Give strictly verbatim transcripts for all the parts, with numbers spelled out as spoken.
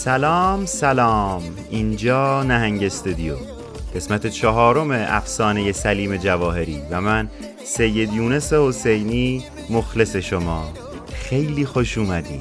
سلام سلام، اینجا نهنگ استودیو، قسمت چهارم افسانه سلیم جواهری و من سید یونس حسینی مخلص شما. خیلی خوش اومدین.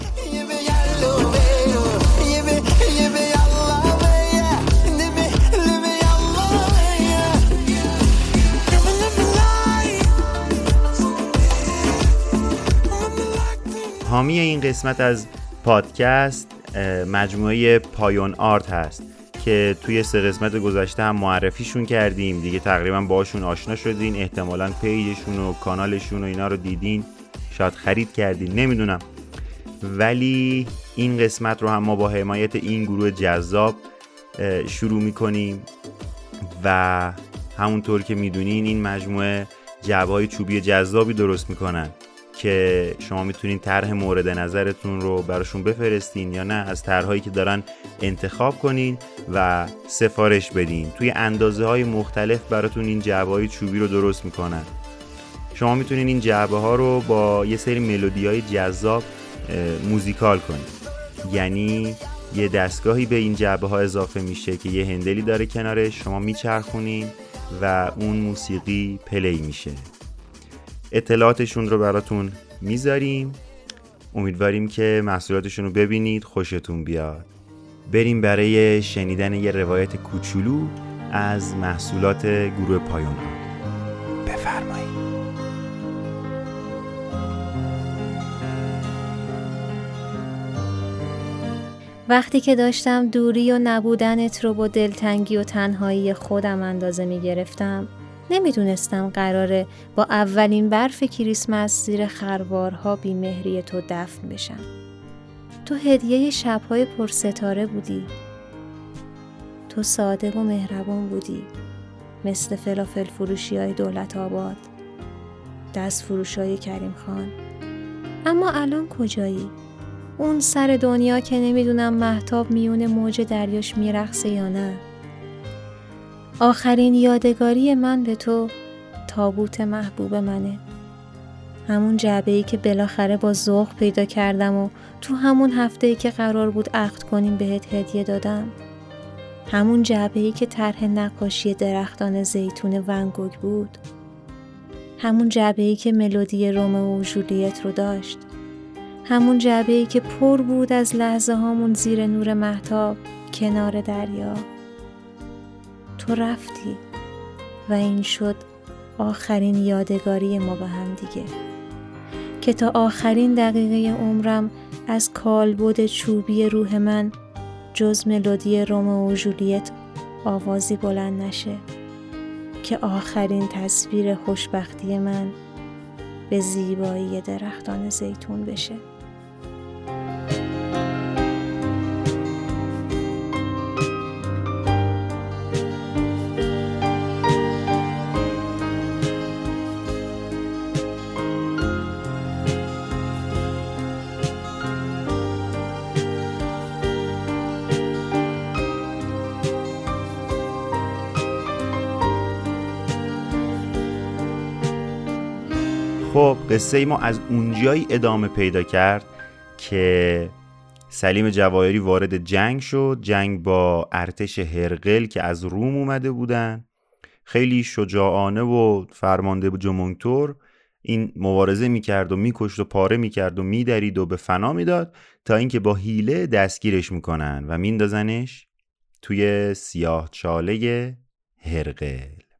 حامی این قسمت از پادکست مجموعه پایون آرت هست که توی سه قسمت گذشته هم معرفیشون کردیم دیگه، تقریبا باشون آشنا شدین، احتمالاً پیجشون و کانالشون و اینا رو دیدین، شاید خرید کردین، نمیدونم. ولی این قسمت رو هم ما با حمایت این گروه جذاب شروع میکنیم و همونطور که میدونین این مجموعه جعبه‌های چوبی جذابی درست میکنن که شما میتونین طرح مورد نظرتون رو براشون بفرستین یا نه از طرح‌هایی که دارن انتخاب کنین و سفارش بدین. توی اندازه‌های مختلف براتون این جعبه‌های چوبی رو درست میکنن. شما میتونین این جعبه‌ها رو با یه سری ملودی‌های جذاب موزیکال کنین، یعنی یه دستگاهی به این جعبه‌ها اضافه میشه که یه هندلی داره کنارش، شما میچرخونین و اون موسیقی پلی میشه. اطلاعاتشون رو براتون میذاریم، امیدواریم که محصولاتشون رو ببینید، خوشتون بیاد. بریم برای شنیدن یه روایت کوچولو از محصولات گروه پایون. بفرمایید. وقتی که داشتم دوری و نبودنت رو با دلتنگی و تنهایی خودم اندازه می گرفتم، نمیدونستم قراره با اولین برف کریسمس زیر خروارها بیمهری تو دفن بشم. تو هدیه شبهای پرستاره بودی. تو صادق و مهربون بودی، مثل فلافل فروشی های دولت آباد، دست فروش های کریم خان. اما الان کجایی؟ اون سر دنیا که نمیدونم مهتاب میون موج دریاش میرقصه یا نه. آخرین یادگاری من به تو تابوت محبوب منه. همون جعبه‌ای که بالاخره با ذوق پیدا کردم و تو همون هفته‌ای که قرار بود عقد کنیم بهت هدیه دادم. همون جعبه‌ای که طرح نقاشی درختان زیتون ون گوگ بود. همون جعبه‌ای که ملودی رومئو و ژولیت رو داشت. همون جعبه‌ای که پر بود از لحظه هامون زیر نور مهتاب کنار دریا. تو رفتی و این شد آخرین یادگاری ما با هم دیگه، که تا آخرین دقیقه عمرم از کالبد چوبی روح من جز ملودی رومئو و ژولیت آوازی بلند نشه، که آخرین تصویر خوشبختی من به زیبایی درختان زیتون بشه. خب قصه ای ما از اونجایی ادامه پیدا کرد که سلیم جواهری وارد جنگ شد، جنگ با ارتش هرقل که از روم اومده بودن. خیلی شجاعانه و فرمانده جمونتور این مبارزه میکرد و میکشت و پاره میکرد و میدرید و به فنا میداد تا اینکه با حیله دستگیرش میکنن و میندازنش توی سیاه چاله هرقل.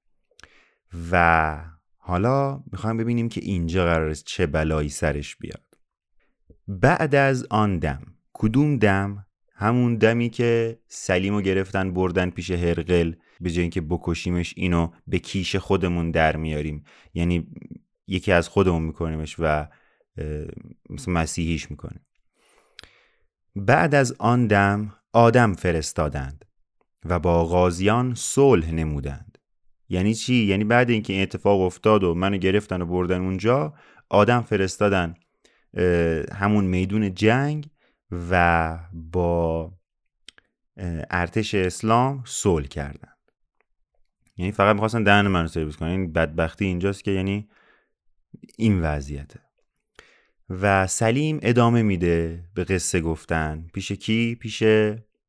و حالا میخوایم ببینیم که اینجا قراره چه بلایی سرش بیاد. بعد از آن دم، کدوم دم؟ همون دمی که سلیمو گرفتن بردن پیش هرقل، به جای اینکه بکشیمش اینو به کیش خودمون در میاریم، یعنی یکی از خودمون میکنیمش و مثل مسیحیش میکنیم. بعد از آن دم آدم فرستادند و با غازیان صلح نمودند. یعنی چی؟ یعنی بعد اینکه این اتفاق افتاد و منو گرفتن و بردن اونجا، آدم فرستادن همون میدون جنگ و با ارتش اسلام صلح کردن. یعنی فقط می‌خواستن دهن منو سرویس کنن. این بدبختی اینجاست که یعنی این وضعیته. و سلیم ادامه میده به قصه گفتن. پیش کی؟ پیش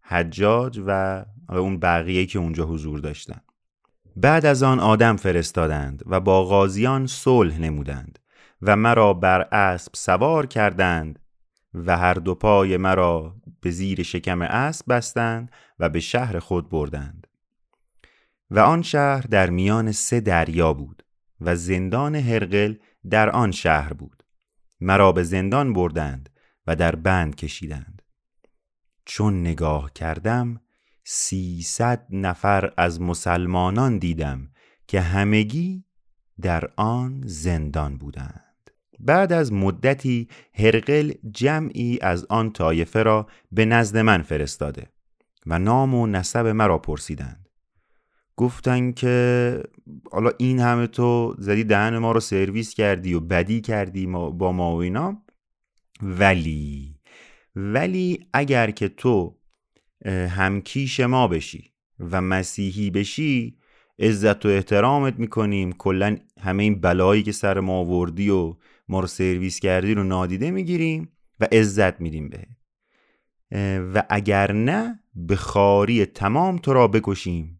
حجاج و اون بقیه که اونجا حضور داشتن. بعد از آن آدم فرستادند و با غازیان صلح نمودند و مرا بر اسب سوار کردند و هر دو پای مرا به زیر شکم اسب بستند و به شهر خود بردند. و آن شهر در میان سه دریا بود و زندان هرقل در آن شهر بود. مرا به زندان بردند و در بند کشیدند. چون نگاه کردم سیصد نفر از مسلمانان دیدم که همگی در آن زندان بودند. بعد از مدتی هرقل جمعی از آن طایفه را به نزد من فرستاده و نام و نسب مرا پرسیدند. گفتن که حالا این همه تو زدی دهن ما رو سرویس کردی و بدی کردی ما با ما و اینا، ولی ولی اگر که تو همکیش ما بشی و مسیحی بشی عزت و احترامت میکنیم، کلن همه این بلایی که سر ما آوردی و ما رو سرویس کردی رو نادیده میگیریم و عزت میدیم به و اگر نه به خاری تمام تو را بکشیم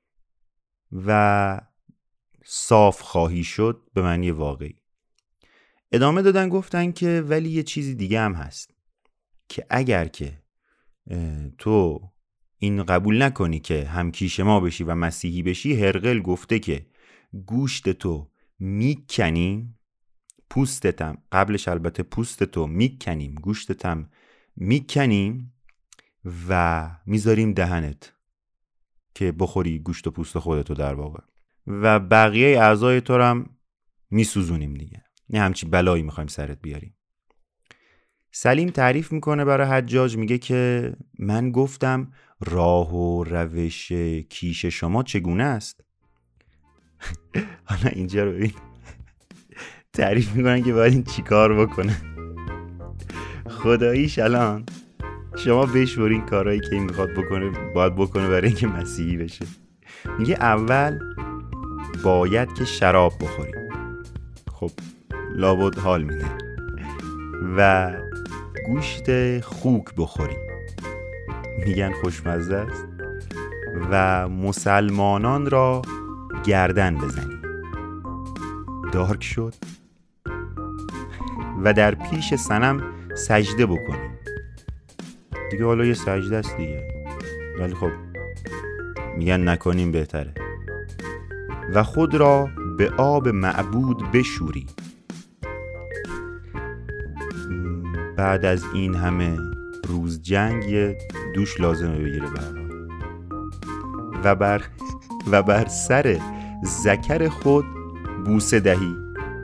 و صاف خواهی شد به معنی واقعی. ادامه دادن گفتن که ولی یه چیزی دیگه هم هست که اگر که تو این قبول نکنی که همکیش ما بشی و مسیحی بشی، هرقل گفته که گوشت تو میکنیم، پوستتم، قبلش البته پوست تو میکنیم، گوشتتم میکنیم و میذاریم دهنت که بخوری گوشت و پوست خودتو در واقع، و بقیه اعضای تو رو هم میسوزونیم دیگه، نه همچی بلایی میخوایم سرت بیاریم. سلیم تعریف میکنه برای حجاج، میگه که من گفتم راه و روش کیش شما چگونه است؟ حالا اینجا رو ببین تعریف میکنن که باید این چی کار بکنه. خداییش الان شما بشورین کارهایی که این میخواد بکنه باید بکنه برای اینکه مسیحی بشه. میگه اول باید که شراب بخوریم، خب لابد حال میده، و گوشت خوک بخوریم، میگن خوشمزه است، و مسلمانان را گردن بزنیم. دارک شد و در پیش صنم سجده بکنیم. دیگه حالا یه سجده است دیگه، ولی خب میگن نکنیم بهتره. و خود را به آب معبود بشوری. بعد از این همه روز جنگ یه دوش لازمه بگیره برای و بر و بر سر ذکر خود بوسه دهی.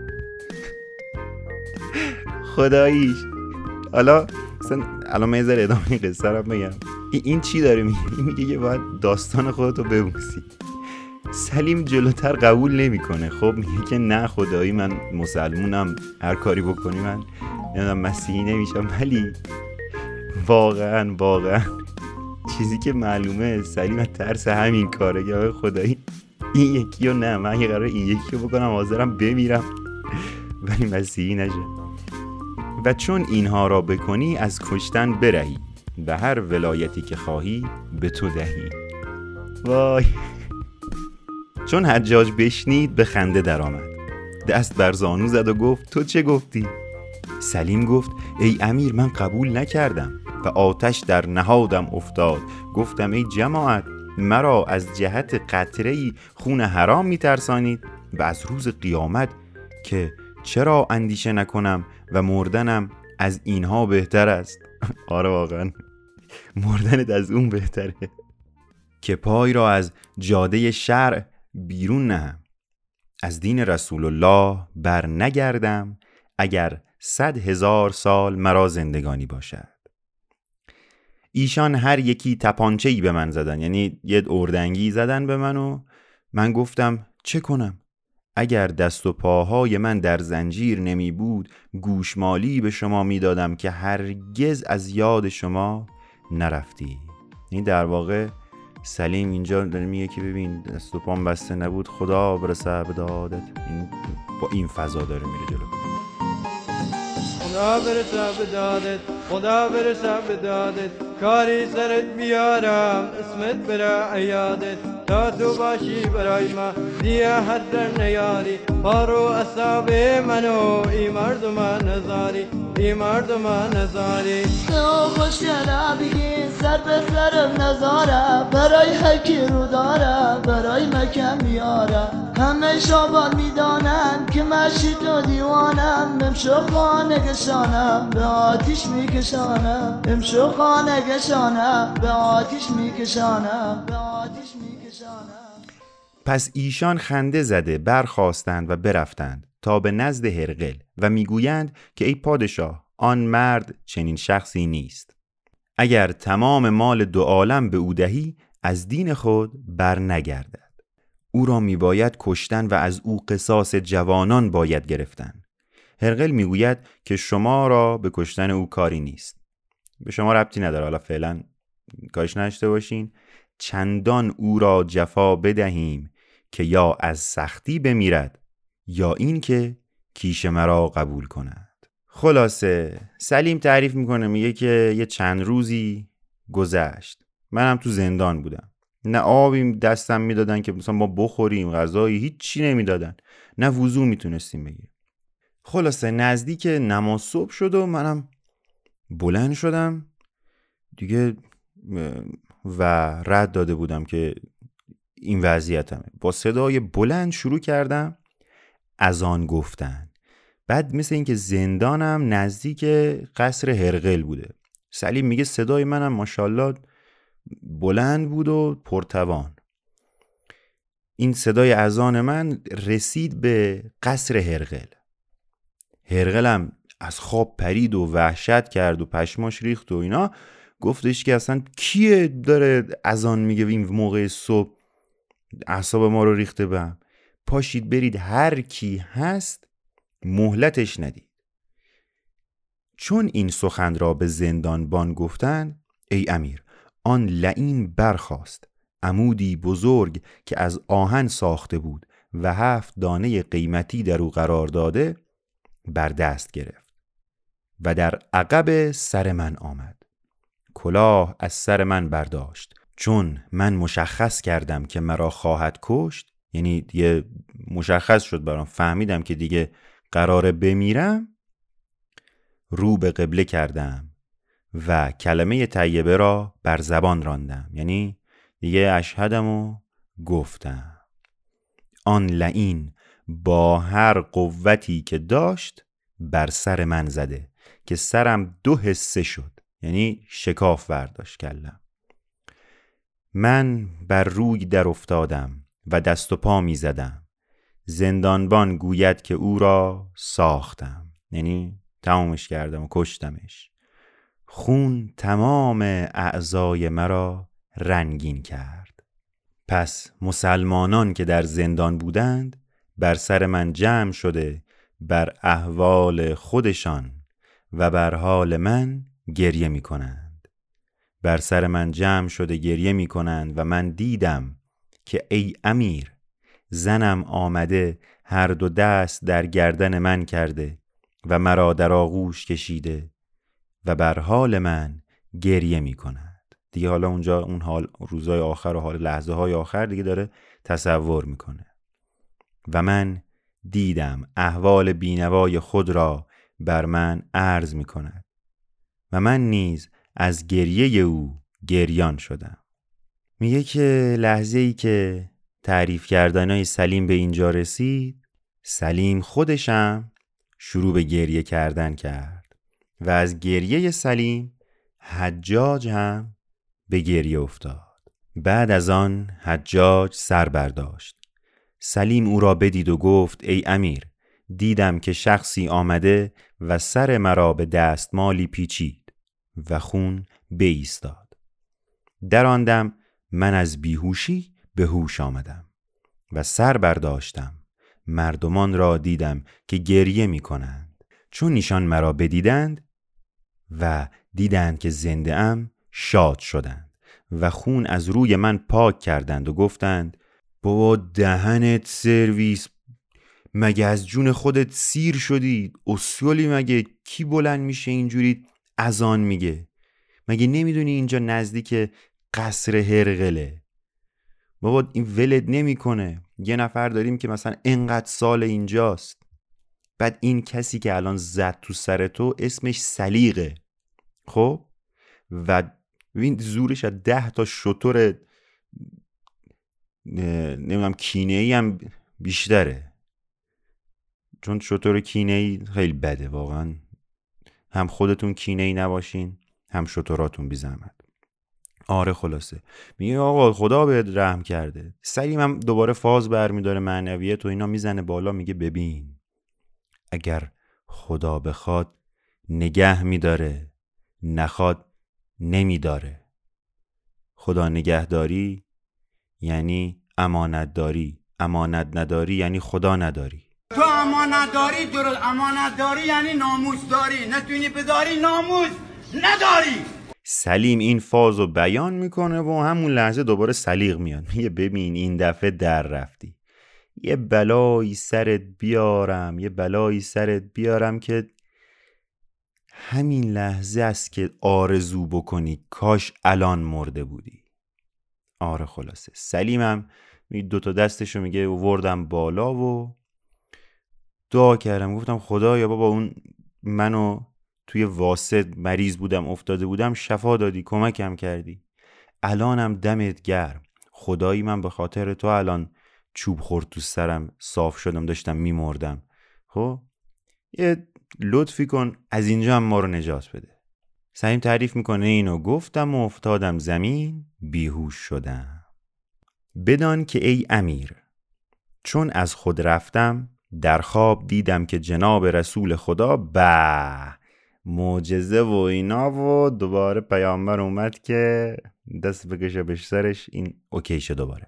خداییش حالا مثلا الان من ذره ادامه این قصه رو بگم. این چی داره میگه؟ این میگه که باید داستان خودتو ببوسی. سلیم جلوتر قبول نمیکنه. خب میگه که نه خدایی من مسلمونم، هر کاری بکنی من نمیدونم مسیحی نمیشم، ولی واقعا واقعا چیزی که معلومه سلیم ترس همین کاره که خدایی این یکی رو نه، من اگه قرار این یکی رو بکنم حاضرم بمیرم ولی مسیحی نشم. و چون اینها را بکنی از کشتن برهی و هر ولایتی که خواهی به تو دهی. وای. چون حجاج بشنید به خنده در آمد، دست بر زانو زد و گفت تو چه گفتی؟ سلیم گفت ای امیر من قبول نکردم و آتش در نهادم افتاد. گفتم ای جماعت مرا از جهت قطره‌ای خون حرام میترسانید و از روز قیامت که چرا اندیشه نکنم و مردنم از اینها بهتر است. آره واقعا مردنت از اون بهتره که پای را از جاده شرع بیرون نهم، از دین رسول الله بر نگردم اگر صد هزار سال مرا زندگانی باشد. ایشان هر یکی تپانچه‌ای به من زدن، یعنی یه اردنگی زدن به من و من گفتم چه کنم؟ اگر دست و پاهای من در زنجیر نمی بود گوشمالی به شما می دادم که هرگز از یاد شما نرفتی. این در واقع سلیم اینجا داره میگه که ببین دست و پام بسته نبود خدا برسه به دادت. این با این فضا داره میره جلو. خدا برسه به دادت خدا برسم به دادت، کاری سرت بیارم اسمت بره عیادت، تا تو باشی برای ما دیگه حد در نیاری، پارو اصاب منو ای مردم نزاری، ای مردم نزاری. تو خوشگله بگین سر به سرم نزاره، برای حکی رو داره برای مکم میاره، همه شابان میدانن که مشی تو دیوانم، امشو خانه گشانم به آتیش میکشانم، امشو خانه گشانم به آتیش میکشانم، به آتیش میکشانم. پس ایشان خنده زده برخاستند و برفتند تا به نزد هرقل و میگویند که ای پادشاه، آن مرد چنین شخصی نیست. اگر تمام مال دو عالم به او دهی از دین خود بر نگردد. او را میباید کشتن و از او قصاص جوانان باید گرفتن. هرقل میگوید که شما را به کشتن او کاری نیست، به شما ربطی نداره، حالا فعلا کارش نشته باشین، چندان او را جفا بدهیم که یا از سختی بمیرد یا این که کیش مرا قبول کند. خلاصه سلیم تعریف میکنه، میگه که یه چند روزی گذشت، منم تو زندان بودم، نه آبی دستم میدادن که مثلا ما بخوریم، غذایی هیچی نمیدادن، نه وضو میتونستیم بگیریم. خلاصه نزدیک نماز صبح شد و منم بلند شدم دیگه و رد داده بودم که این وضعیتمه. با صدای بلند شروع کردم اذان گفتن. بعد مثل این که زندانم نزدیک قصر هرقل بوده. سلیم میگه صدای منم ماشاءالله بلند بود و پرتوان. این صدای اذان من رسید به قصر هرقل. هرقلم از خواب پرید و وحشت کرد و پشماش ریخت و اینا، گفتش که اصلا کیه داره اذان میگه این موقع صبح، اعصاب ما رو ریخته بهم. پاشید برید هر کی هست مهلتش ندید. چون این سخن را به زندانبان گفتند، ای امیر، آن لعین برخاست، عمودی بزرگ که از آهن ساخته بود و هفت دانه قیمتی در او قرار داده بر دست گرفت و در عقب سر من آمد. کلاه از سر من برداشت. چون من مشخص کردم که مرا خواهد کشت، یعنی دیگه مشخص شد برام، فهمیدم که دیگه قراره بمیرم، رو به قبله کردم و کلمه طیبه را بر زبان راندم، یعنی دیگه اشهدمو گفتم. آن لعین با هر قوتی که داشت بر سر من زده که سرم دو حصه شد، یعنی شکاف برداشت کلم. من بر روی در افتادم و دست و پا می زدم. زندانبان گوید که او را ساختم، یعنی تمامش کردم و کشتمش. خون تمام اعضای مرا رنگین کرد. پس مسلمانان که در زندان بودند بر سر من جمع شده بر احوال خودشان و بر حال من گریه می کنند. بر سر من جمع شده گریه می کنند و من دیدم که ای امیر، زنم آمده هر دو دست در گردن من کرده و مرا در آغوش کشیده و بر حال من گریه می کند. دیگه حالا اونجا اون حال روزای آخر و حال لحظه های آخر دیگه داره تصور میکنه. و من دیدم احوال بینوای خود را بر من عرض می کند و من نیز از گریه او گریان شدم. میگه که لحظه ای که تعریف کردنای سلیم به اینجا رسید، سلیم خودشم شروع به گریه کردن کرد و از گریه سلیم حجاج هم به گریه افتاد. بعد از آن حجاج سر برداشت. سلیم او را بدید و گفت ای امیر، دیدم که شخصی آمده و سر مرا به دستمالی پیچید و خون بایستاد. در آن دم من از بیهوشی به هوش آمدم و سر برداشتم. مردمان را دیدم که گریه می کنند. چون ایشان مرا بدیدند و دیدند که زنده ام، شاد شدند و خون از روی من پاک کردند و گفتند بابا دهنت سرویس، مگه از جون خودت سیر شدی؟ اصولی مگه کی بلند میشه اینجوری اذان میگه؟ مگه نمیدونی اینجا نزدیک قصر هرقله؟ بابا این ولد نمیکنه. یه نفر داریم که مثلا انقدر سال اینجاست، بعد این کسی که الان زد تو سر تو اسمش سلیقه، خب و این زورش از ده تا شتر نمیدونم کینه‌ای هم بیشتره، چون شتر کینه‌ای خیلی بده واقعا. هم خودتون کینه‌ای نباشین، هم شتراتون بی زحمت. آره خلاصه میگه آقا خدا بهت رحم کرده. سلیم هم دوباره فاز برمیداره، معنویت و اینا میزنه بالا، میگه ببین اگر خدا بخواد نگه میداره، نخواد نمیداره. خدا نگهداری یعنی امانت داری، امانت نداری یعنی خدا نداری. تو امانت داری، درست امانت داری یعنی ناموس داری، نتونی بداری ناموس نداری. سلیم این فازو بیان میکنه و همون لحظه دوباره سلیق میاد، میگه ببین این دفعه در رفتی، یه بلایی سرت بیارم، یه بلایی سرت بیارم که همین لحظه است که آرزو بکنی کاش الان مرده بودی. آره خلاصه سلیمم دوتا دستشو میگه وردم بالا و دعا کردم، گفتم خدایا بابا اون منو توی واسط مریض بودم افتاده بودم شفا دادی، کمکم کردی، الانم دمت گرم خدایی، من به خاطر تو الان چوب خورد تو سرم صاف شدم، داشتم میمردم، خب یه لطفی کن از اینجا هم ما رو نجات بده. سلیم تعریف میکنه اینو گفتم و افتادم زمین بیهوش شدم. بدان که ای امیر چون از خود رفتم در خواب دیدم که جناب رسول خدا به معجزه و اینا و دوباره پیامبر اومد که دست بکشه به سرش، این اوکی شد. دوباره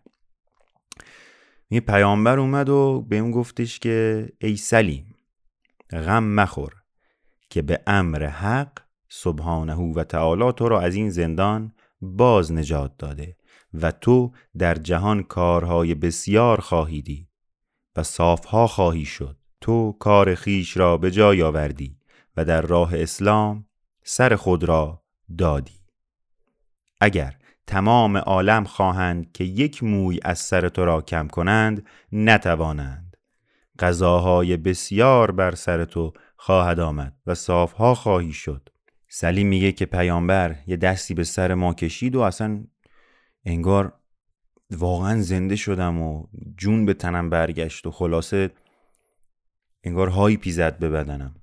این پیامبر اومد و بهم گفتش که ای سلیم غم مخور که به امر حق سبحانه و تعالی تو را از این زندان باز نجات داده و تو در جهان کارهای بسیار خواهی دید و صافها خواهی شد. تو کار خیش را به جای آوردی و در راه اسلام سر خود را دادی. اگر تمام عالم خواهند که یک موی از سر تو را کم کنند نتوانند. قضاهای بسیار بر سر تو خواهد آمد و صافها خواهی شد. سلیم میگه که پیامبر یه دستی به سر ما کشید و اصلا انگار واقعا زنده شدم و جون به تنم برگشت و خلاصه انگار هایی پیزد به بدنم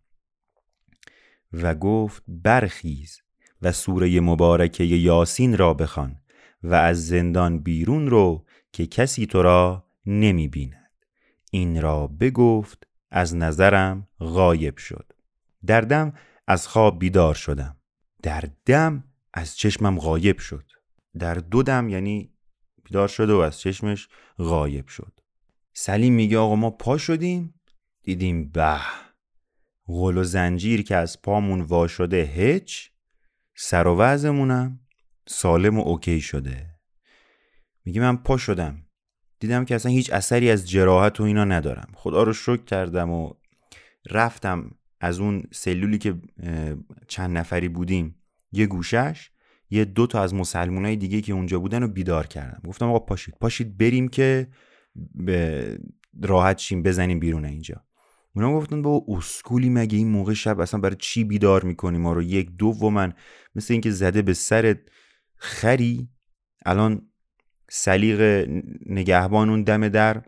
و گفت برخیز و سوره مبارکه یاسین را بخوان و از زندان بیرون رو که کسی تو را نمی بیند. این را بگفت از نظرم غایب شد. در دم از خواب بیدار شدم، در دم از چشمم غایب شد. در دو دم یعنی بیدار شد و از چشمش غایب شد. سلیم میگه آقا ما پا شدیم دیدیم به غل و زنجیر که از پامون وا شده هیچ، سر و وضعمونم سالم و اوکی شده. میگه من پا شدم دیدم که اصلا هیچ اثری از جراحت و اینا ندارم، خدا رو شکر کردم و رفتم از اون سلولی که چند نفری بودیم یه گوشش یه دو تا از مسلمانای دیگه که اونجا بودن رو بیدار کردم. گفتم آقا پاشید پاشید بریم که به راحت شیم بزنیم بیرون اینجا. اونا گفتن بابا اسکولی مگه این موقع شب اصلا برای چی بیدار میکنیم ما رو؟ یک دو و من مثل اینکه زده به سرت خری. الان سلیق نگهبان اون دم در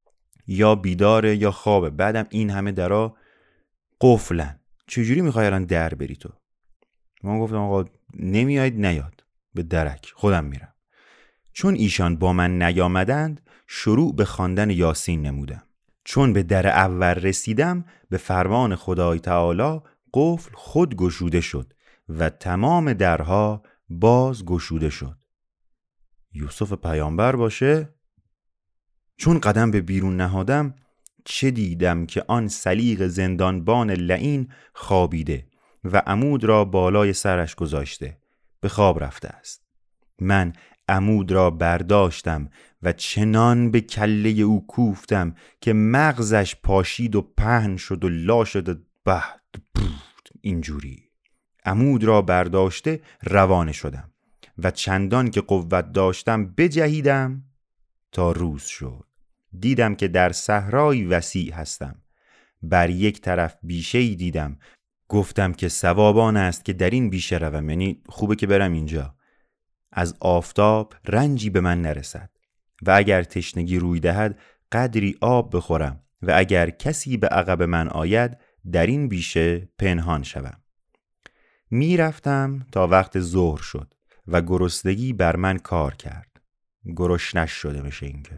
یا بیداره یا خوابه، بعدم این همه درا قفلن، چجوری میخوای الان در بری تو؟ من گفتم آقا نمیاید نیاد به درک خودم میرم. چون ایشان با من نیامدند شروع به خواندن یاسین نمودم. چون به در اول رسیدم به فرمان خدای تعالی قفل خود گشوده شد و تمام درها باز گشوده شد. یوسف پیامبر باشه. چون قدم به بیرون نهادم چه دیدم که آن سلیق زندانبان لعین خوابیده و عمود را بالای سرش گذاشته به خواب رفته است. من عمود را برداشتم و چنان به کله او کوفتم که مغزش پاشید و پهن شد و لا شد و بعد اینجوری. عمود را برداشته روانه شدم و چندان که قوت داشتم بجهیدم تا روز شد. دیدم که در صحرای وسیع هستم. بر یک طرف بیشه‌ای دیدم. گفتم که ثوابان است که در این بیشه روم، یعنی خوبه که برم اینجا. از آفتاب رنجی به من نرسد و اگر تشنگی روی دهد قدری آب بخورم و اگر کسی به عقب من آید در این بیشه پنهان شوم. می رفتم تا وقت ظهر شد و گرسنگی بر من کار کرد. گرسنش شده میشه اینکه.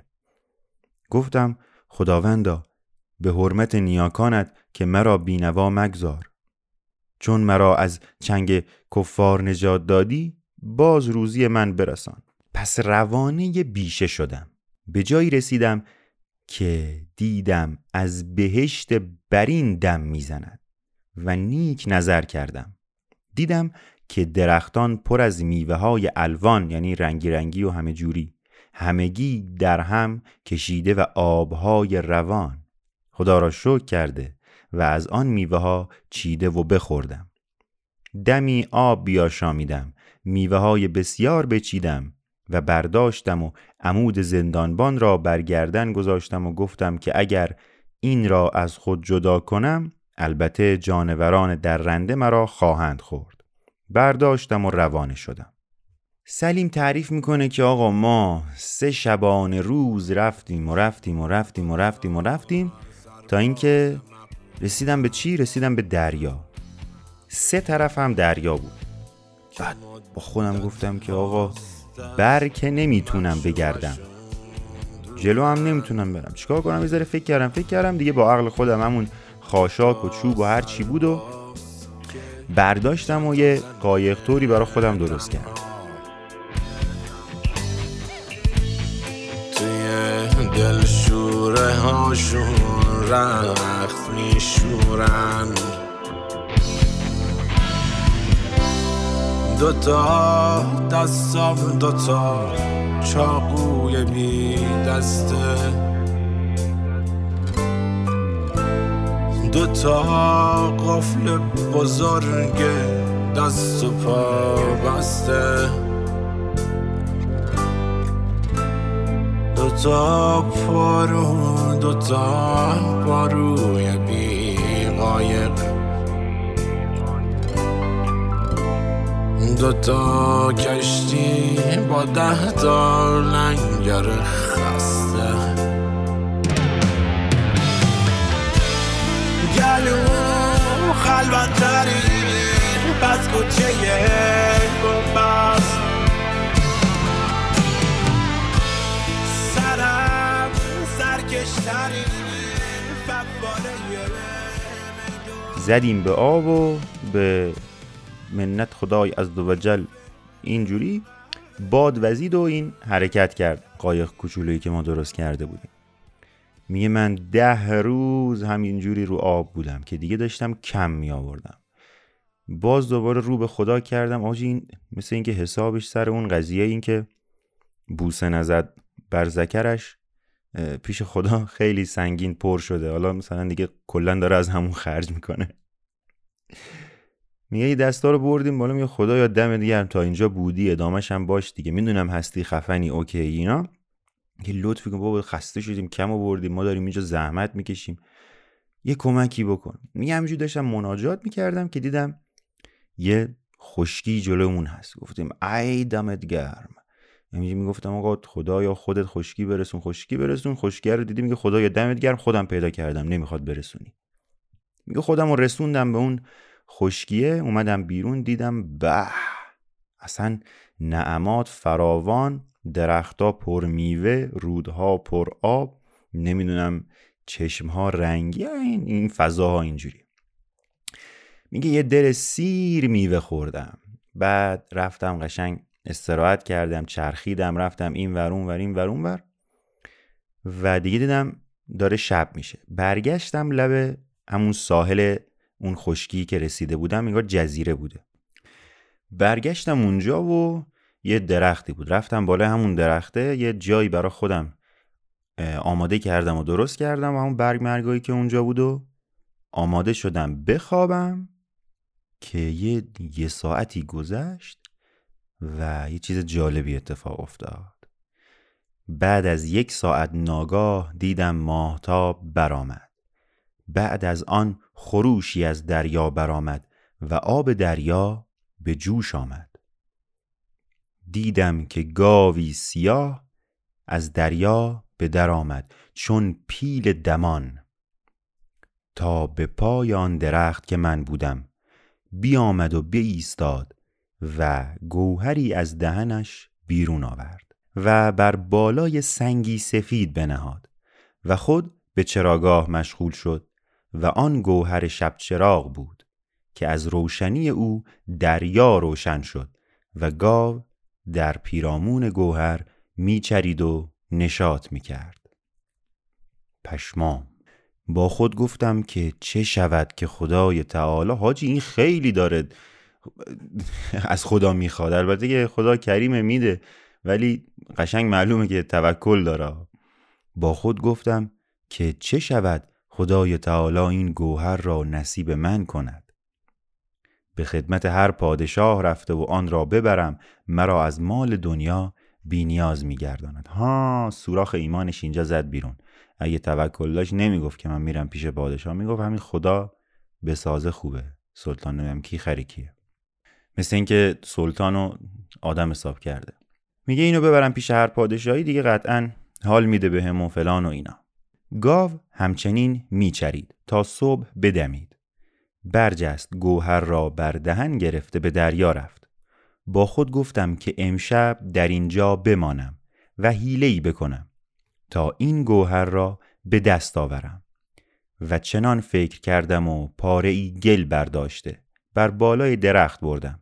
گفتم خداوندا به حرمت نیاکانت که مرا بینوا مگذار. چون مرا از چنگ کفار نجات دادی باز روزی من برسان. پس روانه بیشه شدم. به جایی رسیدم که دیدم از بهشت برین دم میزند و نیک نظر کردم. دیدم که درختان پر از میوه های الوان، یعنی رنگی رنگی و همه جوری، همگی در هم کشیده و آبهای روان. خدا را شکر کرده و از آن میوه ها چیده و بخوردم. دمی آب بیاشامیدم، میوه های بسیار بچیدم و برداشتم و عمود زندانبان را بر گردن گذاشتم و گفتم که اگر این را از خود جدا کنم البته جانوران درنده مرا خواهند خورد. برداشتم و روانه شدم. سلیم تعریف میکنه که آقا ما سه شبانه روز رفتیم و رفتیم و رفتیم و رفتیم و رفتیم تا اینکه رسیدم به چی؟ رسیدم به دریا. سه طرف هم دریا بود. بعد با خودم گفتم که آقا بر که نمیتونم بگردم، جلو هم نمیتونم برم، چیکار کنم؟ یه ذره فکر کردم فکر کردم دیگه با عقل خودم همون خاشاک و چوب و هر چی بود و برداشتم و یه قایق طوری برای خودم درست کردم. توی دل شوره هاشون رخت میشورن، دوتا دستام دوتا چاقوی بی دسته، دوتا قفل بزرگ دست و پا بسته، دوتا پارو دوتا پاروی بی قایق، دوتا کشتی با ده تا لنگر خسته، گلو خلوت‌تری پس کوچه گنبست، سرم سرکشتری فواره. زدیم به آب و به منت خدای عزوجل اینجوری باد وزید و این حرکت کرد قایق کوچولویی که ما درست کرده بودیم. میگه من ده روز همینجوری رو آب بودم که دیگه داشتم کم می آوردم. باز دوباره رو به خدا کردم آجی این مثل اینکه حسابش سر اون قضیه این که بوسه نزد بر ذکرش پیش خدا خیلی سنگین پر شده، حالا مثلا دیگه کلن داره از همون خرج میکنه. میگه این دستا رو بردیم بالا، میگه خدا یا دم دیگه تا اینجا بودی ادامهش هم باش دیگه، میدونم هستی خفنی اوکی اینا، یه لطفی کن بابا خسته شدیم کم آوردیم ما داریم اینجا زحمت میکشیم یه کمکی بکن. میگه همینجوری داشتم مناجات میکردم که دیدم یه خشکی جلومون هست. گفتیم ای دمت گرم. یعنی میگفتم آقا خدا یا خودت خشکی برسون خشکی برسون. خشکی رو دیدی میگه خدا یا دمت گرم خودم پیدا کردم نمیخواد برسونی. میگه خودم رو رسوندم به اون خشکیه، اومدم بیرون دیدم به اصلا نعمات فراوان، درختها پر میوه، رودها پر آب، نمیدونم چشمها رنگی، این این فضاها اینجوری. میگه یه دل سیر میوه خوردم، بعد رفتم قشنگ استراحت کردم، چرخیدم، رفتم این ور اون ور این ور اون ور و دیگه دیدم داره شب میشه. برگشتم لب همون ساحل اون خشکی که رسیده بودم، انگار جزیره بوده. برگشتم اونجا و یه درختی بود، رفتم بالا همون درخته، یه جایی برای خودم آماده کردم و درست کردم و همون برگ مرگایی که اونجا بود و آماده شدم بخوابم که یه, یه ساعتی گذشت و یه چیز جالبی اتفاق افتاد. بعد از یک ساعت ناگاه دیدم ماهتاب برآمد. بعد از آن خروشی از دریا برآمد و آب دریا به جوش آمد. دیدم که گاوی سیاه از دریا به در آمد چون پیل دمان تا به پای آن درخت که من بودم بیامد و بایستاد و گوهری از دهنش بیرون آورد و بر بالای سنگی سفید بنهاد و خود به چراگاه مشغول شد و آن گوهر شب چراغ بود که از روشنی او دریا روشن شد و گاو در پیرامون گوهر میچرید و نشاط میکرد. پشمام. با خود گفتم که چه شود که خدای تعالی، حاجی این خیلی داره از خدا میخواد. البته که خدا کریمه میده، ولی قشنگ معلومه که توکل داره. با خود گفتم که چه شود خدای تعالی این گوهر را نصیب من کند. به خدمت هر پادشاه رفته و آن را ببرم، مرا از مال دنیا بی نیاز میگرداند. ها، سوراخ ایمانش اینجا زد بیرون. اگه توکل داشت نمیگفت که من میرم پیش پادشاه، میگفت همین خدا به سازه خوبه، سلطان نمیم کی خری کیه. مثل این که سلطانو آدم حساب کرده، میگه اینو ببرم پیش هر پادشاهی دیگه قطعا حال میده به هم و فلان و اینا. گاو همچنین میچرید تا صبح بدمید. برجست گوهر را بر دهن گرفته به دریا رفت. با خود گفتم که امشب در اینجا بمانم و حیله‌ای بکنم تا این گوهر را به دست آورم و چنان فکر کردم و پاره‌ای گل برداشته بر بالای درخت بردم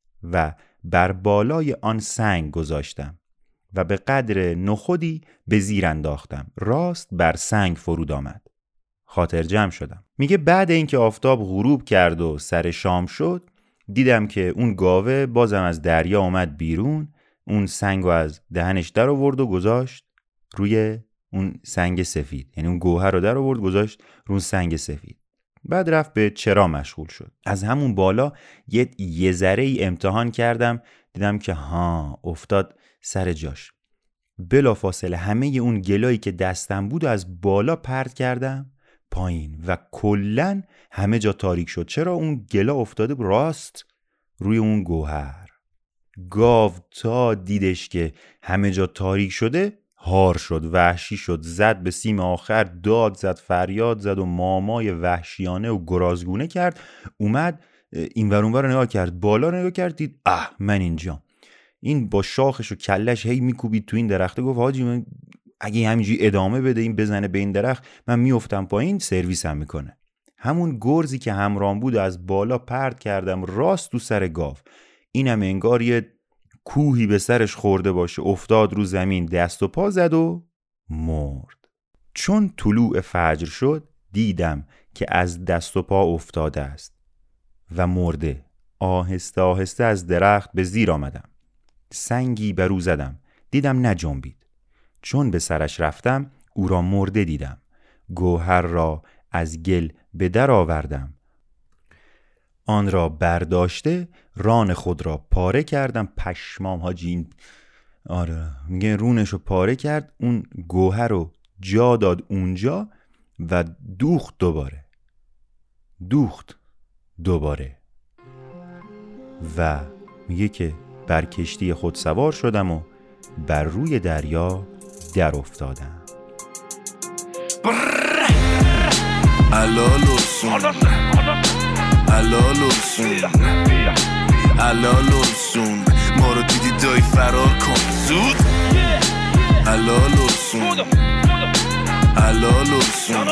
و بر بالای آن سنگ گذاشتم و به قدر نخودی به زیر انداختم. راست بر سنگ فرود آمد. خاطر جمع شدم. میگه بعد اینکه آفتاب غروب کرد و سر شام شد، دیدم که اون گاوه بازم از دریا اومد بیرون، اون سنگو از دهنش در آورد و گذاشت روی اون سنگ سفید، یعنی اون گوهر رو در آورد گذاشت روی سنگ سفید. بعد رفت به چرا مشغول شد. از همون بالا یه یه ذره ای امتحان کردم، دیدم که ها افتاد سر جاش. بلافاصله همه اون گلایی که دستم بود از بالا پرت کردم پایین و کلن همه جا تاریک شد. چرا؟ اون گلا افتاده راست روی اون گوهر. گاو تا دیدش که همه جا تاریک شده هار شد، وحشی شد، زد به سیم آخر، داد زد، فریاد زد و مامای وحشیانه و گرازگونه کرد. اومد این ور اون ور نگاه کرد، بالا نگاه کرد، دید اه من اینجا. این با شاخش و کلش هی میکوبید تو این درخته. گفت حاجی من اگه همینجوری ادامه بده این بزنه به این درخت، من میافتم پایین، سرویس هم میکنه. همون گرزی که همرام بود از بالا پرت کردم راست تو سر گاو. اینم انگار یه کوهی به سرش خورده باشه، افتاد رو زمین، دست و پا زد و مرد. چون طلوع فجر شد دیدم که از دست و پا افتاده است و مرده. آهسته آهسته از درخت به زیر آمدم، سنگی بر او زدم، دیدم نجنبید. چون به سرش رفتم او را مرده دیدم. گوهر را از گل به در آوردم، آن را برداشته ران خود را پاره کردم. پشمام حاجی این آره میگه رونش رو پاره کرد، اون گوهر رو جا داد اونجا و دوخت دوباره دوخت دوباره و میگه که بر کشتی خود سوار شدم و بر روی دریا در افتادم. علالوسون علالوسون علالوسون ما رو دیدی دای فرار کن زود. علالوسون علالوسون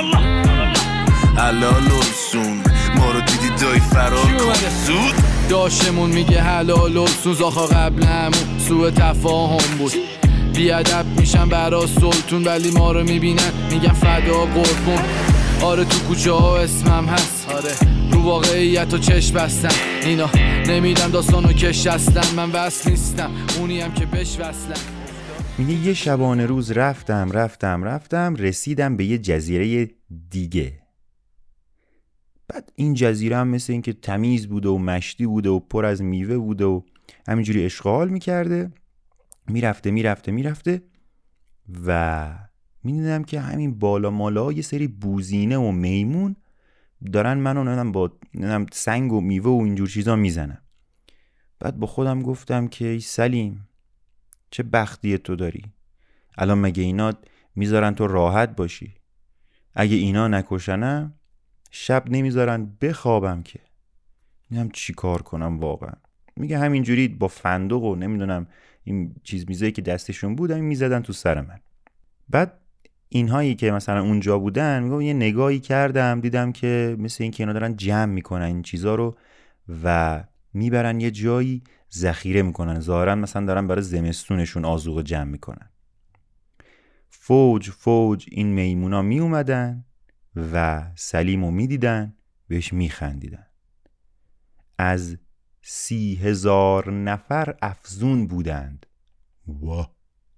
علالوسون ما رو دیدی دای فرار کن زود. داشمون میگه حلالوسون زاخا قبل همون سوء تفاهم بود. بیادب میشن برا سلطون ولی ما رو میبینن میگن فدا قربون. آره تو کوچه ها اسمم هست، آره رو واقعیت و چشم بستم. اینا نمیدم داستانو کش هستن، من وصل نیستم اونی هم که بش وصلم. میگه یه شبانه روز رفتم رفتم رفتم رسیدم به یه جزیره دیگه. بعد این جزیره هم مثل این که تمیز بوده و مشتی بوده و پر از میوه بوده و همینجوری اشغال میکرده. میرفته میرفته میرفته و میدیدم که همین بالا مالا یه سری بوزینه و میمون دارن منو نمیدونم با نمیدونم سنگ و میوه و اینجور چیزا میزنن. بعد با خودم گفتم که ای سلیم، چه بختی تو داری، الان مگه اینا میذارن تو راحت باشی؟ اگه اینا نکشنم شب نمیذارن بخوابم که. میگم چی کار کنم واقعا. میگه همینجوری با فندق و نمیدونم این چیز میزایی که دستشون بود همین میزدن تو سر من. بعد اینهایی که مثلا اونجا بودن میگم یه نگاهی کردم دیدم که مثل این که اینا دارن جمع میکنن این چیزا رو و میبرن یه جایی ذخیره میکنن، ظاهرا مثلا دارن برای زمستونشون آذوقه جمع میکنن. فوج فوج این میمونا می اومدن و سلیمو می دیدن، بهش می خندیدن. از سی هزار نفر افزون بودند. واه.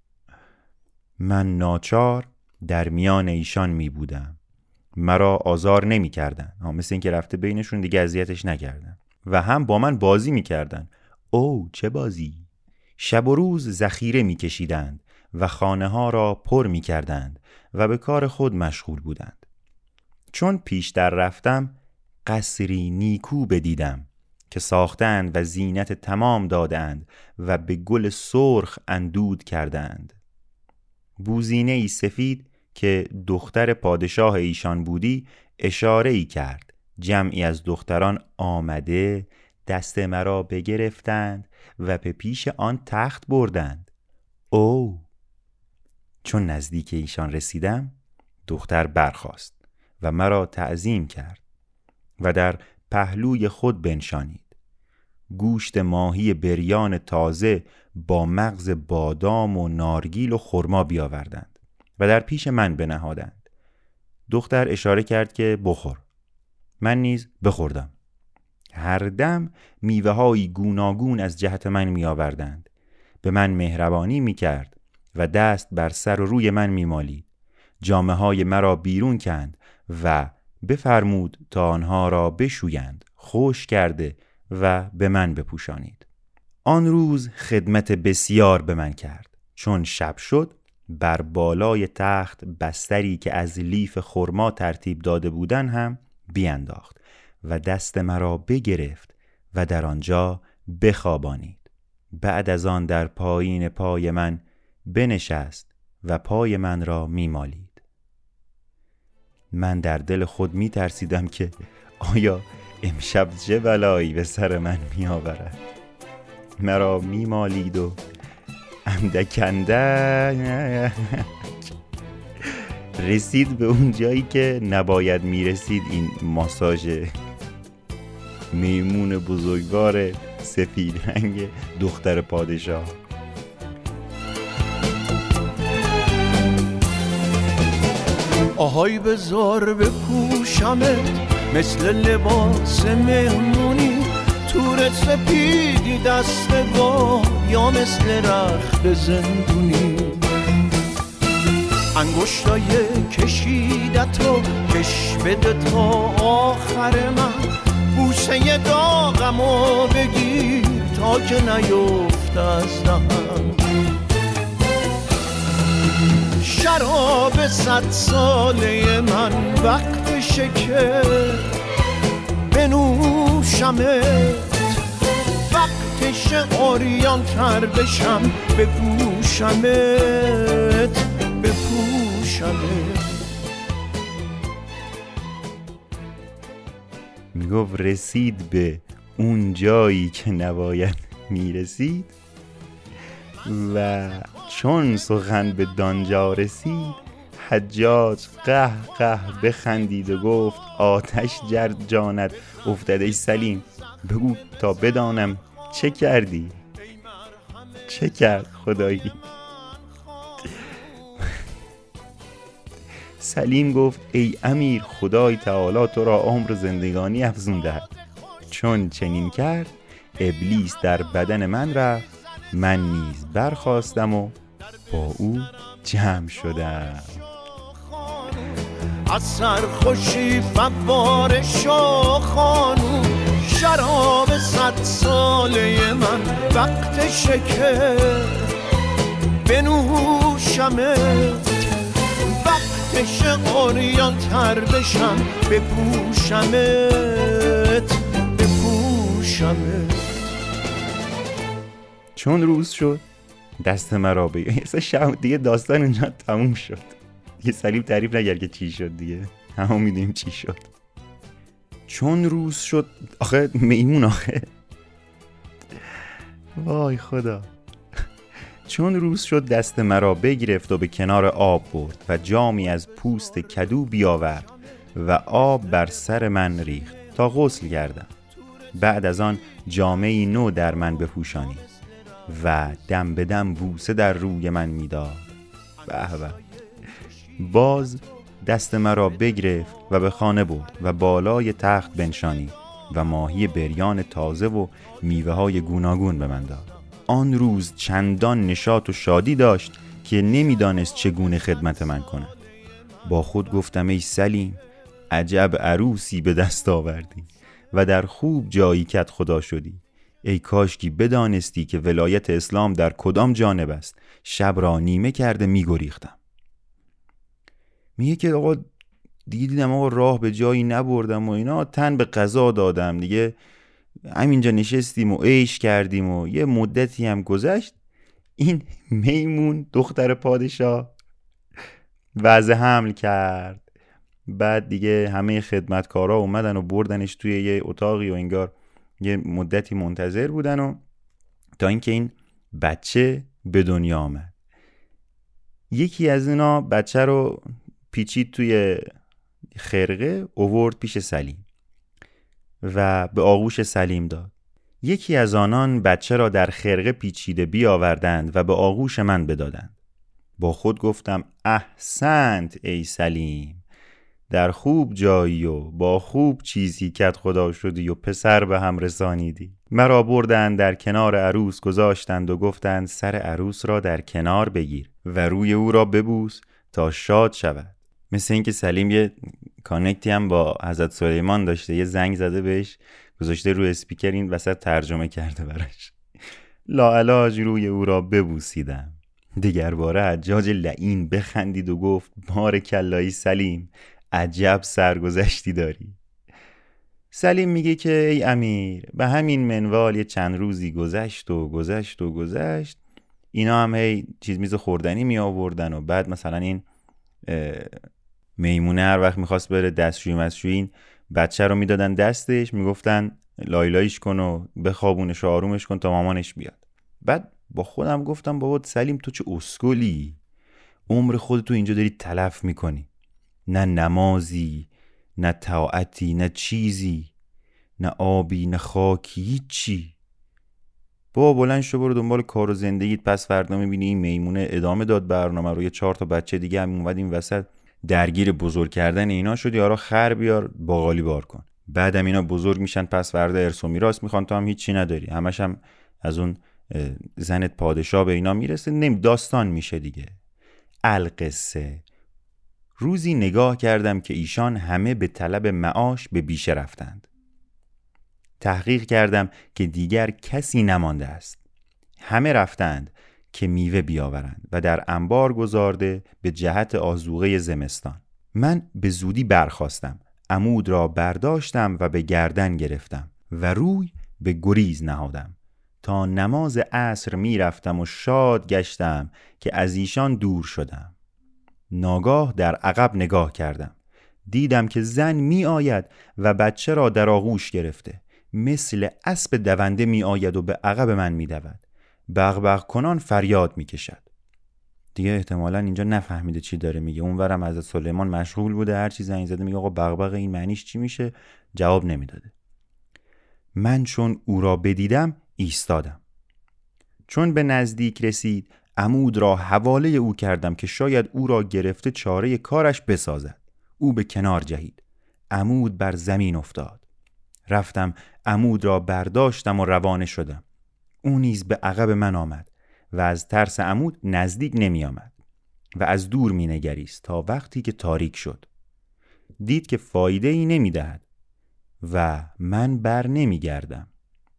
من ناچار در میان ایشان می بودم. مرا آزار نمی کردن، مثل این که رفته بینشون دیگه اذیتش نکردن و هم با من بازی می کردن. او چه بازی! شب و روز ذخیره می کشیدند و خانه ها را پر می کردند و به کار خود مشغول بودند. چون پیشتر رفتم قصری نیکو بدیدم که ساختند و زینت تمام دادند و به گل سرخ اندود کردند. بوزینه ای سفید که دختر پادشاه ایشان بودی اشاره ای کرد. جمعی از دختران آمده دست مرا بگرفتند و به پیش آن تخت بردند. او چون نزدیک ایشان رسیدم دختر برخاست و مرا تعظیم کرد و در پهلوی خود بنشانید. گوشت ماهی بریان تازه با مغز بادام و نارگیل و خرما بیاوردند و در پیش من بنهادند. دختر اشاره کرد که بخور. من نیز بخوردم. هر دم میوه های گوناگون از جهت من می آوردند. به من مهربانی می کرد و دست بر سر و روی من می مالید. جامه های مرا بیرون کند و بفرمود تا آنها را بشویند، خوش کرده و به من بپوشانید. آن روز خدمت بسیار به من کرد. چون شب شد بر بالای تخت بستری که از لیف خرما ترتیب داده بودن هم بیانداخت و دست مرا بگرفت و در آنجا بخوابانید. بعد از آن در پایین پای من بنشست و پای من را میمالید. من در دل خود می ترسیدم که آیا امشب چه بلایی به سر من می آورد. مرا می مالید و اندکنده رسید به اون جایی که نباید می رسید. این ماساژ میمون بزرگوار سفید رنگ دختر پادشاه. آهای بزار بپوشمت مثل لباس مهمونی، تور سپیدی دست با یا مثل رخت زندونی. انگشتای کشیدت و کش بده تا آخر من، بوسه داغمو بگیر تا که نیفت از دهن. شراب صد ساله من وقتشه که بنوشمت، وقتشه عریان تر بشم بپوشمت بپوشمت. میگفت رسید به اون جایی که نباید میرسید و چون سخن به دانجا رسید حجاج قه قه بخندید و گفت آتش جرد جانت افتاده. ای سلیم بگو تا بدانم چه کردی؟ چه کرد خدایی؟ سلیم گفت ای امیر، خدای تعالی تو را عمر زندگانی افزون دهد. چون چنین کرد ابلیس در بدن من رفت، من نیز برخاستم و با او جمع شدم. از سرخوشی فواره شو خانوم، شراب صد ساله من وقتشه که بنوشمت، وقتشه قریان تر بشم بپوشمت بپوشمت. چون روز شد دست مرا بگیر. دیگه داستان اونجا تموم شد دیگه. سلیم تعریف نگرد که چی شد دیگه، همه میدونیم چی شد. چون روز شد، آخه میمون آخه وای خدا. چون روز شد دست مرا بگرفت و به کنار آب برد و جامی از پوست کدو بیاورد و آب بر سر من ریخت تا غسل کردم. بعد از آن جامه‌ای نو در من بپوشانید و دم به دم بوسه در روی من میداد. به به. باز دست مرا بگرفت و به خانه برد و بالای تخت بنشانید و ماهی بریان تازه و میوه های گوناگون به من داد. آن روز چندان نشاط و شادی داشت که نمیدانست چگونه خدمت من کند. با خود گفتم ای سلیم، عجب عروسی به دست آوردی و در خوب جایی کت خدا شدی. ای کاشکی بدانستی که ولایت اسلام در کدام جانب است. شب را نیمه کرده میگریختم. میگه که آقا دیگه دیدم آقا راه به جایی نبردم و اینا، تن به قضا دادم دیگه. همینجا نشستیم و عیش کردیم و یه مدتی هم گذشت. این میمون دختر پادشاه وضع حمل کرد. بعد دیگه همه خدمتکارا اومدن و بردنش توی یه اتاقی و انگار یه مدتی منتظر بودن و تا اینکه این بچه به دنیا آمد. یکی از اینا بچه رو پیچید توی خرقه، آورد پیش سلیم و به آغوش سلیم داد. یکی از آنان بچه را در خرقه پیچیده بیاوردند و به آغوش من بدادند. با خود گفتم احسنت ای سلیم، در خوب جایی و با خوب چیزی کت خدا شدی و پسر به هم رسانیدی. مرا بردند در کنار عروس گذاشتند و گفتند سر عروس را در کنار بگیر و روی او را ببوس تا شاد شود. مثل اینکه سلیم یه کانکتی هم با حضرت سلیمان داشته، یه زنگ زده بهش، گذاشته روی اسپیکر، این وسط ترجمه کرده براش. لاعلاج روی او را ببوسیدم. دیگر باره حجاج لعین بخندید و گفت بارکالله سلیم، عجب سرگذشتی داری. سلیم میگه که ای امیر، به همین منوال یه چند روزی گذشت و گذشت و گذشت. اینا هم هی چیز میز خوردنی می آوردن و بعد مثلا این میمونه هر وقت میخواست بره دستشویی مسشویی بچه رو میدادن دستش، میگفتن لایلایش کن و بخوابونش و آرومش کن تا مامانش بیاد. بعد با خودم گفتم بابا سلیم تو چه اسکلی، عمر خودتو اینجا داری تلف میکنی، نه نمازی نه طاعتی نه چیزی، نه آبی نه خاکی، هیچی. بابا بلند شو برو دنبال کار و زندگیت. پس فردا میبینی این میمونه ادامه داد برنامه رو، یه چهار تا بچه دیگه هم اومد این وسط درگیر بزرگ کردن اینا شد. یارا خر بیار باقالی بار کن. بعدم اینا بزرگ میشن، پس فردا ارث و میراث میخوان، تا هم هیچی نداری، همش هم از اون زنت پادشاه به اینا میرسه. نمی داستان میشه دیگه. القصه روزی نگاه کردم که ایشان همه به طلب معاش به بیشه رفتند. تحقیق کردم که دیگر کسی نمانده است. همه رفتند که میوه بیاورند و در انبار گذارده به جهت آذوقه زمستان. من به زودی برخاستم، عمود را برداشتم و به گردن گرفتم و روی به گریز نهادم. تا نماز عصر می رفتم و شاد گشتم که از ایشان دور شدم. ناگاه در عقب نگاه کردم، دیدم که زن می آید و بچه را در آغوش گرفته، مثل اسب دونده می آید و به عقب من می دود. بغبغ کنان فریاد می کشد. دیگه احتمالاً اینجا نفهمیده چی داره میگه. اونورم حضرت سلیمان مشغول بوده، هر چی زنگ زده میگه آقا بغبغ این معنیش چی میشه، جواب نمیداده. من چون او را بدیدم ایستادم. چون به نزدیک رسید عمود را حواله او کردم که شاید او را گرفته چاره کارش بسازد. او به کنار جهید. عمود بر زمین افتاد. رفتم عمود را برداشتم و روانه شدم. او نیز به عقب من آمد و از ترس عمود نزدیک نمی آمد و از دور می نگریست تا وقتی که تاریک شد. دید که فایده ای نمی دهد و من بر نمی گردم.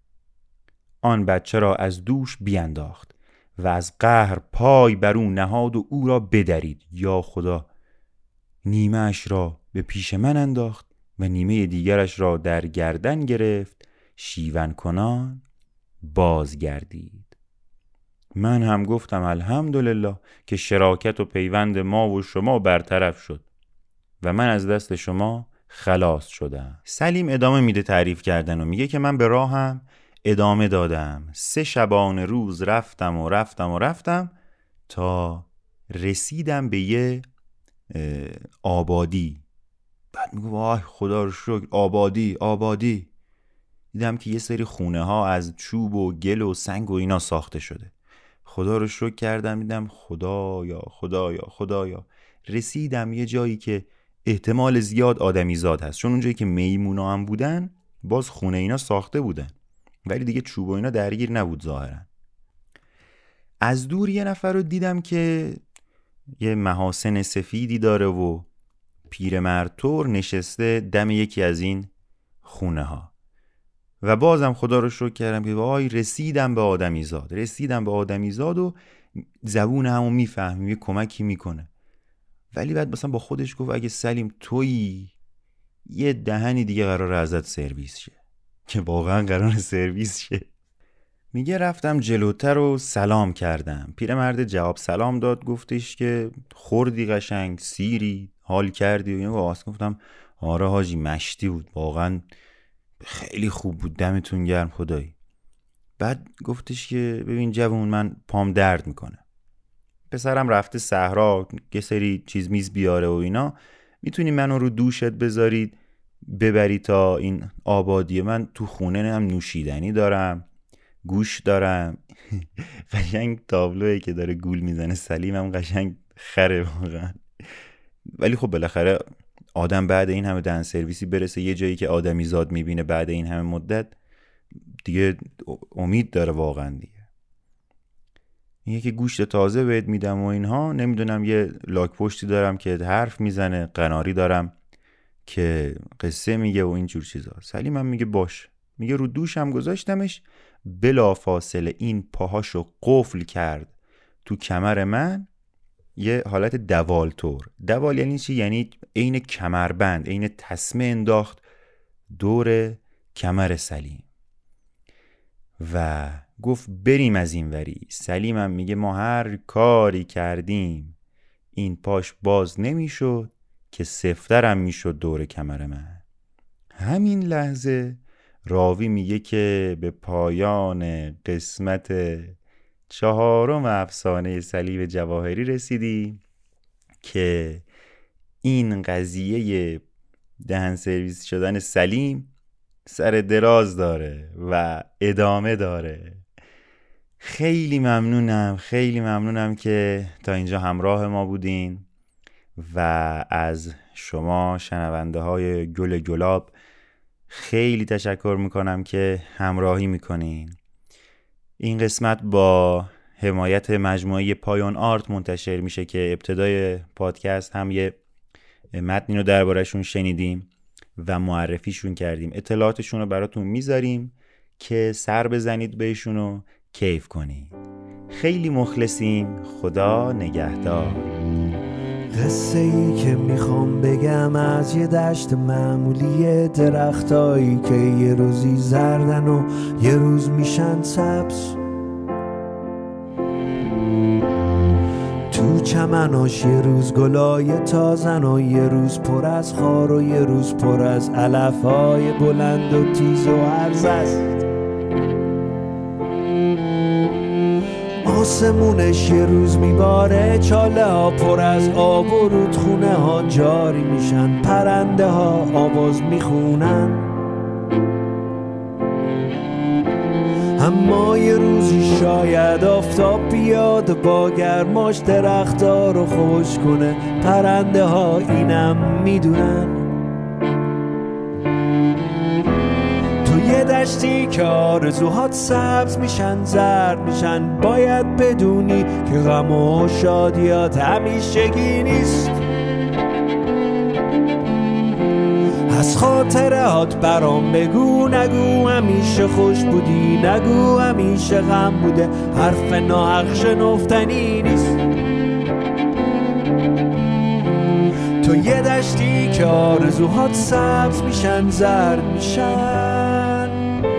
آن بچه را از دوش بینداخت و از قهر پای بر او نهاد و او را بدرید. یا خدا، نیمه اش را به پیش من انداخت و نیمه دیگرش را در گردن گرفت، شیون کنان بازگردید. من هم گفتم الحمدلله که شراکت و پیوند ما و شما برطرف شد و من از دست شما خلاص شدم. سلیم ادامه میده تعریف کردن و میگه که من به راهم ادامه دادم. سه شبانه روز رفتم و رفتم و رفتم تا رسیدم به یه آبادی. بعد میگه وای خدا رو شکر، آبادی آبادی. دیدم که یه سری خونه ها از چوب و گل و سنگ و اینا ساخته شده. خدا رو شکر کردم، دیدم خدایا خدایا خدایا. رسیدم یه جایی که احتمال زیاد آدمی زاد هست، چون اونجایی که میمونا هم بودن باز خونه اینا ساخته بودن ولی دیگه چوب و اینا درگیر نبود ظاهرا. از دور یه نفر رو دیدم که یه محاسن سفیدی داره و پیرمرد طور نشسته دم یکی از این خونه ها و بازم خدا رو شکر کردم که وای رسیدم به آدمی زاد رسیدم به آدمی زاد و زبون همو میفهمی، یه کمکی میکنه. ولی بعد مثلا با خودش گفت اگه سلیم تویی یه دهنی دیگه قراره ازت سرویس شه، که واقعا قراره سرویس شه. میگه رفتم جلوتر و سلام کردم. پیرمرد جواب سلام داد، گفتش که خوردی قشنگ، سیری، حال کردی؟ و اینو گفتم آره حاجی مشتی بود، واقعا خیلی خوب بود، دمتون گرم خدایی. بعد گفتش که ببین جوون، من پام درد میکنه، پسرم رفته صحرا یه سری چیز میز بیاره و اینا، میتونی منو رو دوشت بذارید ببری تا این آبادی؟ من تو خونه هم نوشیدنی دارم، گوش دارم. قشنگ تابلوئه که داره گول میزنه سلیم هم قشنگ خره واقعا. ولی خب بالاخره آدم بعد این همه دهن سرویسی برسه یه جایی که آدمی زاد میبینه بعد این همه مدت، دیگه امید داره واقعا دیگه. میگه که گوشت تازه بهت میدم و اینها، نمیدونم یه لاک پشتی دارم که حرف میزنه، قناری دارم که قصه میگه و اینجور چیزا. سلیم هم میگه باش. میگه رو دوشم گذاشتمش، بلا فاصله این پاهاشو قفل کرد تو کمر من، یه حالت دوال طور. دوال یعنی چی؟ یعنی عین کمربند، عین تسمه انداخت دور کمر سلیم و گفت بریم از این وری. سلیم هم میگه ما هر کاری کردیم این پاش باز نمیشد که سفترم میشد دور کمر من. همین لحظه راوی میگه که به پایان قسمت چهارم افسانه سلیم جواهری رسیدیم که این قضیه دهن سرویس شدن سلیم سر دراز داره و ادامه داره. خیلی ممنونم خیلی ممنونم که تا اینجا همراه ما بودین و از شما شنونده های گل گلاب خیلی تشکر میکنم که همراهی میکنین. این قسمت با حمایت مجموعه پایون آرت منتشر میشه که ابتدای پادکست هم یه متنی رو درباره‌شون شنیدیم و معرفیشون کردیم. اطلاعاتشون رو براتون میذاریم که سر بزنید بهشون و کیف کنید. خیلی مخلصیم. خدا نگهدار. قصه ای که میخوام بگم از یه دشت معمولی، درختایی که یه روزی زردن و یه روز میشن سبز، تو چمناش یه روز گلای تازن و یه روز پر از خار و یه روز پر از علفهای بلند و تیز و عرض است. آسمونش یه روز میباره، چاله ها پر از آب و رودخونه ها جاری میشن، پرنده ها آواز میخونن. اما یه روزی شاید آفتاب بیاد با گرماش درخت‌ها رو خوش کنه، پرنده ها اینم میدونن. یه دشتی که آرزوهات سبز میشن زرد میشن، باید بدونی که غم و شادیات همیشگی نیست. از خاطرات برام بگو، نگو همیشه خوش بودی، نگو همیشه غم بوده، حرف ناحق شنفتنی نیست. تو یه دشتی که آرزوهات سبز میشن، زرد میشن.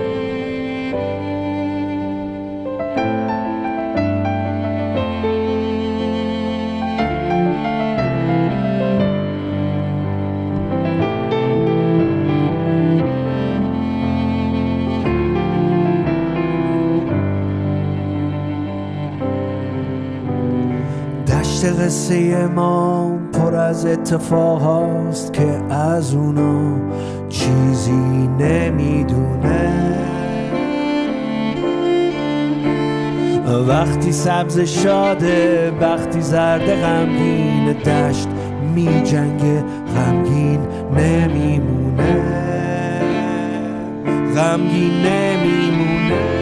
دشت قصه ما پر از اتفاق هاست که از اونا چیزی نمیدونه. وقتی سبز شاده، وقتی زرد غمگین، دشت می جنگه غمگین نمیمونه، غمگین نمیمونه.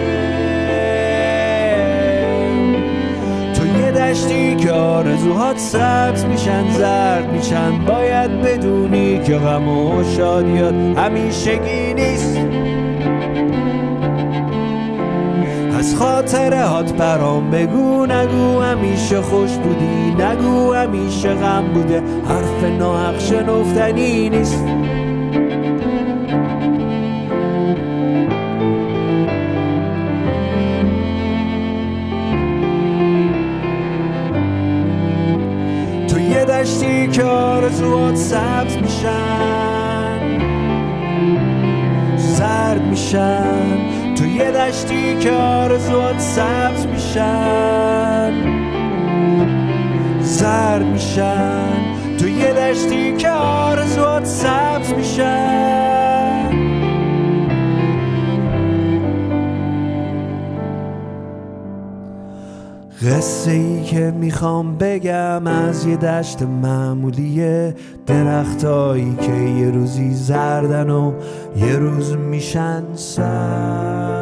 دشتی که آرزوهات سبز میشن، زرد میشن، باید بدونی که غم و شادیات همیشگی نیست. از خاطرات برام بگو، نگو همیشه خوش بودی، نگو همیشه غم بوده، حرف ناحق شنفتنی نیست. دشتی که آرزوات سبز میشن، زرد میشن. تو یه دشتی که آرزوات سبز میشن، زرد میشن. تو یه دشتی که آرزوات سبز میشن. قصه ای که میخوام بگم از یه دشت معمولیه، درختایی که یه روزی زردن و یه روز میشن سبز.